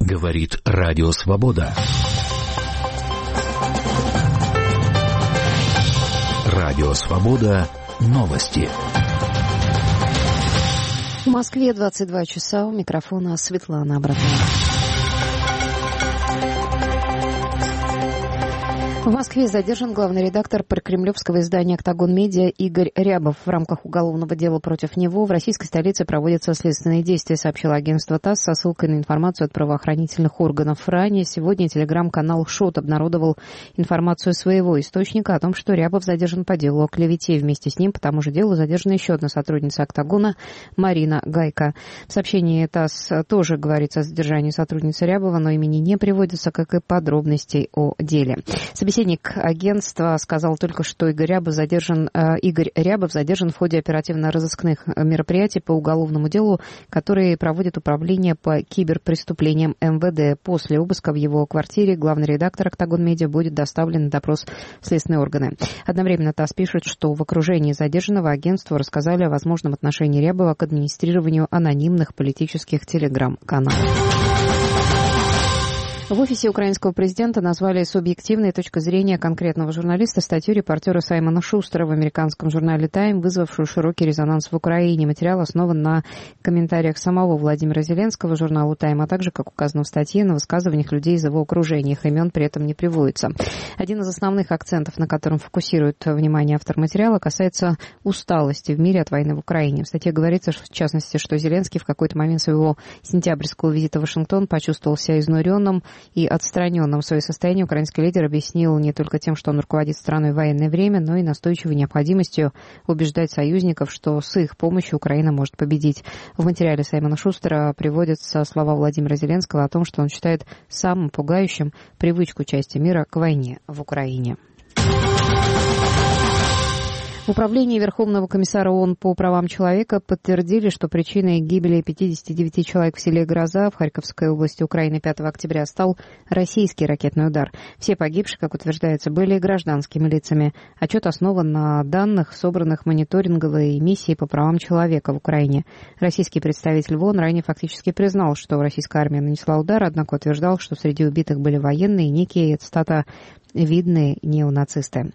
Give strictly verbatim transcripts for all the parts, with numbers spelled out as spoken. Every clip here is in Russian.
Говорит Радио Свобода. Радио Свобода. Новости. В Москве двадцать два часа. У микрофона Светлана Абрамова. В Москве задержан главный редактор прокремлевского издания «Октагон Медиа» Игорь Рябов. В рамках уголовного дела против него в российской столице проводятся следственные действия, сообщило агентство ТАСС со ссылкой на информацию от правоохранительных органов. Ранее сегодня телеграм-канал «Шот» обнародовал информацию своего источника о том, что Рябов задержан по делу о клевете. Вместе с ним по тому же делу задержана еще одна сотрудница «Октагона» Марина Гайко. В сообщении ТАСС тоже говорится о задержании сотрудницы Рябова, но имени не приводится, как и подробностей о деле. Собеседник агентства сказал только, что Игорь Рябов задержан, э, Игорь Рябов задержан в ходе оперативно-розыскных мероприятий по уголовному делу, которые проводит Управление по киберпреступлениям эм вэ дэ. После обыска в его квартире главный редактор «Октагон Медиа» будет доставлен на допрос в следственные органы. Одновременно ТАСС пишет, что в окружении задержанного агентству рассказали о возможном отношении Рябова к администрированию анонимных политических телеграм-каналов. В офисе украинского президента назвали субъективной точкой зрения конкретного журналиста статью репортера Саймона Шустера в американском журнале «Тайм», вызвавшую широкий резонанс в Украине. Материал основан на комментариях самого Владимира Зеленского журналу «Тайм», а также, как указано в статье, на высказываниях людей из его окружения. Их имен при этом не приводится. Один из основных акцентов, на котором фокусирует внимание автор материала, касается усталости в мире от войны в Украине. В статье говорится, в частности, что Зеленский в какой-то момент своего сентябрьского визита в Вашингтон почувствовал себя изнуренным и отстраненным. Свое состояние украинский лидер объяснил не только тем, что он руководит страной в военное время, но и настойчивой необходимостью убеждать союзников, что с их помощью Украина может победить. В материале Саймона Шустера приводятся слова Владимира Зеленского о том, что он считает самым пугающим привычку части мира к войне в Украине. В управлении Верховного комиссара ООН по правам человека подтвердили, что причиной гибели пятидесяти девяти человек в селе Гроза в Харьковской области Украины пятого октября стал российский ракетный удар. Все погибшие, как утверждается, были гражданскими лицами. Отчет основан на данных, собранных мониторинговой миссией по правам человека в Украине. Российский представитель в ООН ранее фактически признал, что российская армия нанесла удар, однако утверждал, что среди убитых были военные и некие, цитата, «видные неонацисты».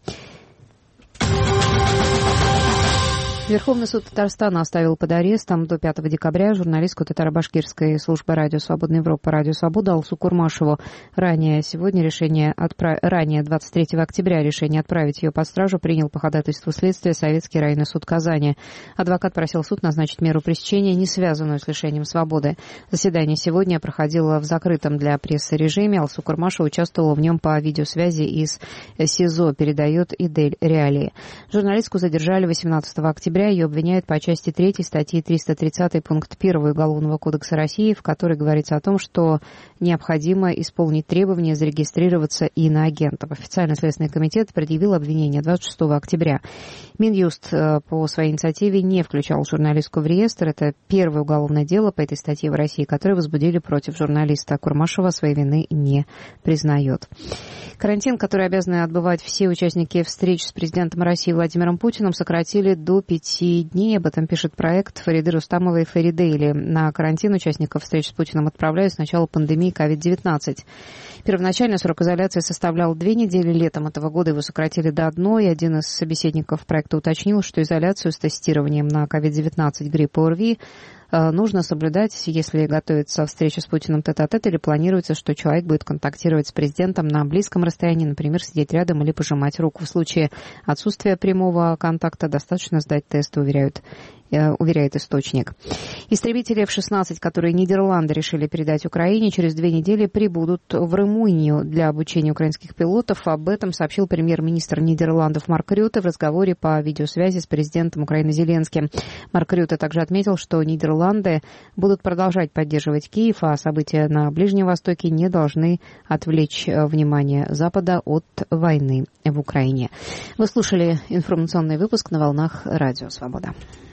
Верховный суд Татарстана оставил под арестом до пятого декабря журналистку татаро-башкирской службы радио «Свободная Европа» «Радио Свобода» Алсу Курмашеву. Ранее сегодня решение отправ... ранее двадцать третьего октября решение отправить ее под стражу принял по ходатайству следствия Советский районный суд Казани. Адвокат просил суд назначить меру пресечения, не связанную с лишением свободы. Заседание сегодня проходило в закрытом для прессы режиме. Алсу Курмашева участвовала в нем по видеосвязи из СИЗО, передает Идель Реалии. Журналистку задержали восемнадцатого октября. Ее обвиняют по части третьей статьи триста тридцать пункт один Уголовного кодекса России, в которой говорится о том, что необходимо исполнить требования зарегистрироваться иноагентом. Официальный Следственный комитет предъявил обвинение двадцать шестого октября. Минюст по своей инициативе не включал журналистку в реестр. Это первое уголовное дело по этой статье в России, которое возбудили против журналиста. Курмашева своей вины не признает. Карантин, который обязаны отбывать все участники встреч с президентом России Владимиром Путиным, сократили до пяти дней. Об этом пишет проект Фариды Рустамовой «Фаридейли». На карантин участников встреч с Путиным отправляют с начала пандемии ковид девятнадцать. Первоначально срок изоляции составлял две недели. Летом этого года его сократили до одной. Один из собеседников проекта уточнил, что изоляцию с тестированием на ковид девятнадцать, грипп и ОРВИ нужно соблюдать, если готовится встреча с Путиным тет-а-тет или планируется, что человек будет контактировать с президентом на близком расстоянии, например, сидеть рядом или пожимать руку. В случае отсутствия прямого контакта достаточно сдать тест, уверяют уверяет источник. Истребители эф шестнадцать, которые Нидерланды решили передать Украине, через две недели прибудут в Румынию для обучения украинских пилотов. Об этом сообщил премьер-министр Нидерландов Марк Рютте в разговоре по видеосвязи с президентом Украины Зеленским. Марк Рютте также отметил, что Нидерланды будут продолжать поддерживать Киев, а события на Ближнем Востоке не должны отвлечь внимание Запада от войны в Украине. Вы слушали информационный выпуск на волнах Радио Свобода.